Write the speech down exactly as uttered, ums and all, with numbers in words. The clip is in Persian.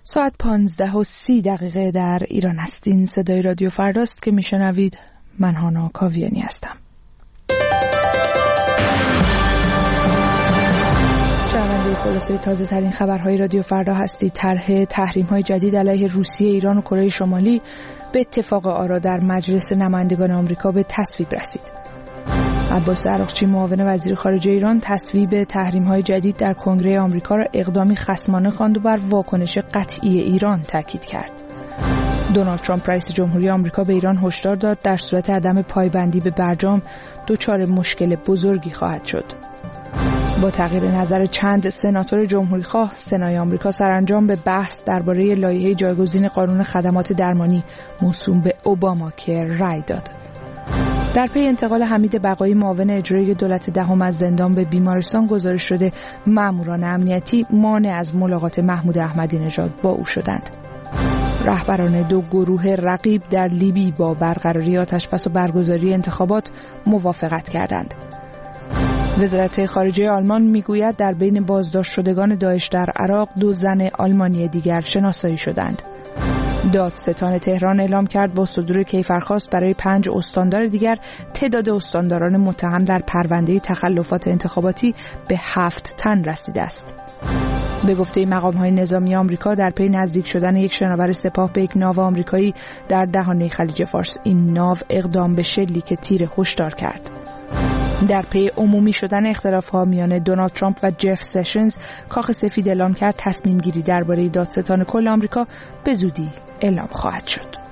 ساعت پانزده و سی دقیقه در ایران هستین. صدای رادیو فرداست که میشنوید. من هانا کاویانی هستم. شنونده خلاصه تازه ترین خبرهای رادیو فردا هستید. طرح تحریم های جدید علیه روسیه، ایران و کره شمالی به اتفاق آرا در مجلس نمایندگان آمریکا به تصویب رسید. عباس عراقچی معاون وزیر خارجه ایران تصویب تحریم‌های جدید در کنگره آمریکا را اقدامی خصمانه خواند و بر واکنش قطعی ایران تاکید کرد. دونالد ترامپ رئیس جمهوری آمریکا به ایران هشدار داد در صورت عدم پایبندی به برجام دچار مشکل بزرگی خواهد شد. با تغییر نظر چند سناتور جمهوریخواه، سنای آمریکا سرانجام به بحث درباره لایحه جایگزین قانون خدمات درمانی موسوم به اوباماکر رأی داد. در پی انتقال حمید بقایی معاون اجرایی دولت دهم از زندان به بیمارستان، گزارش شده ماموران امنیتی مانع از ملاقات محمود احمدی نژاد با او شدند. رهبران دو گروه رقیب در لیبی با برقراری آتش‌بس و برگزاری انتخابات موافقت کردند. وزارت خارجه آلمان میگوید در بین بازداشت شدگان داعش در عراق دو زن آلمانی دیگر شناسایی شدند. دادستان تهران اعلام کرد با صدور کیفرخواست برای پنج استاندار دیگر تعداد استانداران متهم در پرونده تخلفات انتخاباتی به هفت تن رسیده است. به گفته مقام‌های نظامی آمریکا، در پی نزدیک شدن یک شناور سپاه به یک ناو آمریکایی در دهانه خلیج فارس، این ناو اقدام به شلیک تیر هشدار کرد. در پی عمومی شدن اختلاف‌ها میان دونالد ترامپ و جف سشنز، کاخ سفید اعلام کرد تصمیم گیری درباره دادستان کل آمریکا به زودی اعلام خواهد شد.